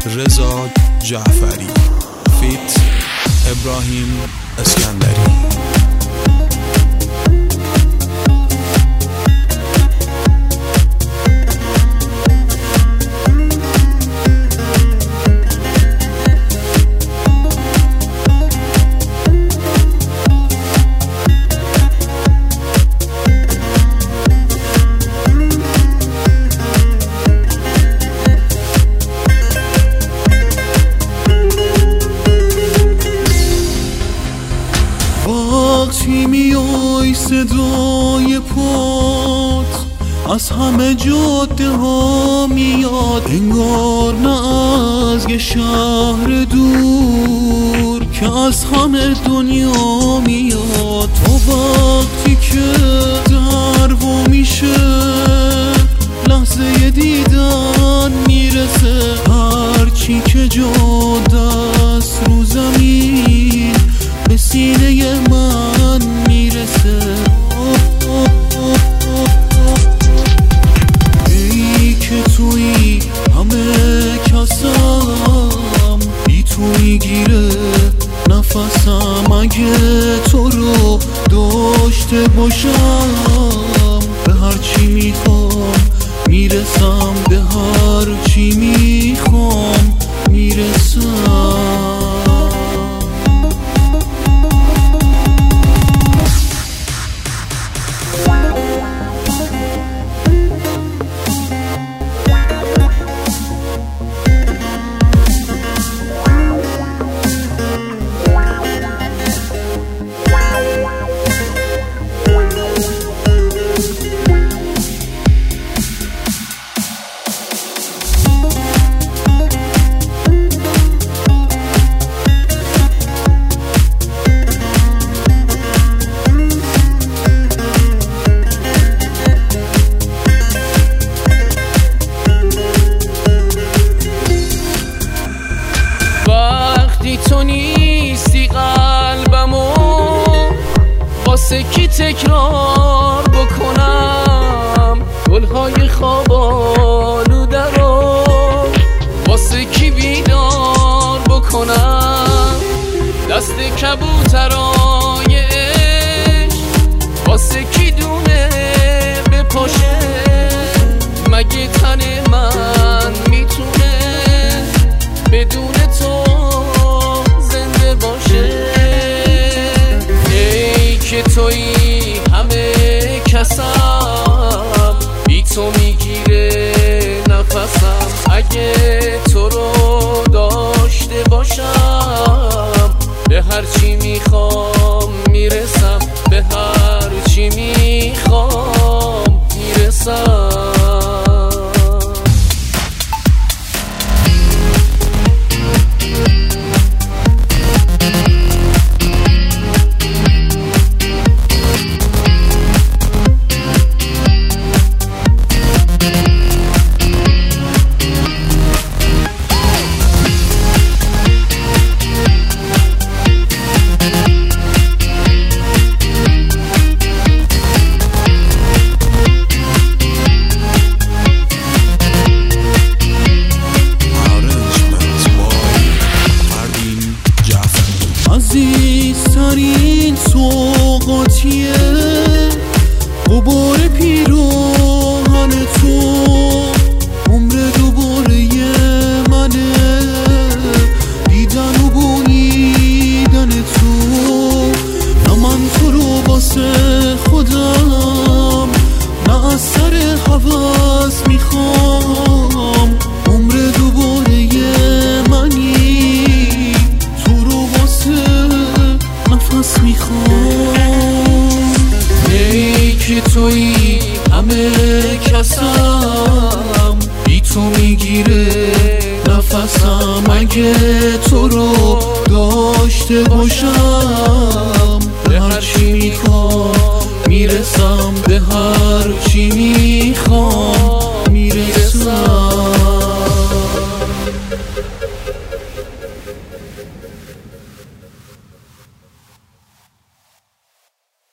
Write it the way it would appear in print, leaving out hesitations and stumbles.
رضا جعفری فیت ابراهیم اسکندری. وقتی میای صدای پات از همه جاده ها میاد، انگار نه از یه شهر دور که از همه دنیا میاد. تو وقتی که در و میشه لحظه دیدن میرسه، هرچی که جاده است رو زمین به سینه من میرسه. ای که تویی همه کسم، بی تو میگیره نفسم. اگه تو رو داشته باشم به هر چی میخوام میرسم، به هر چی میخوام میرسم. وقتی تو نیستی قلبمو واسه کی تکرار بکنم، گلهای خواب آلوده رو واسه کی بیدار بکنم، دست کبوترای عشق واسه کی دونه بپاشه، مگه تن من میتونه بدون تو زنده باشه. ای که تویی همه کسم، بی تو میگیره نفسم. اگه تو رو داشته باشم به هر چی میخوام میرسم، به هر چی میخوام میرسم. عزیزترین سوغاتیه غبار پیراهن تو، عمر دوباره منه دیدن و بویدن تو. نه من تو رو واسه خودم نه از سر هوس میخوام، عمر دوباره منی تو رو واسه نفس میخوام. ای که تویی همه کسم، بی تو میگیره نفسم. اگه تو رو داشته باشم به هر چی میخوام میرسم، به هر چی میخوام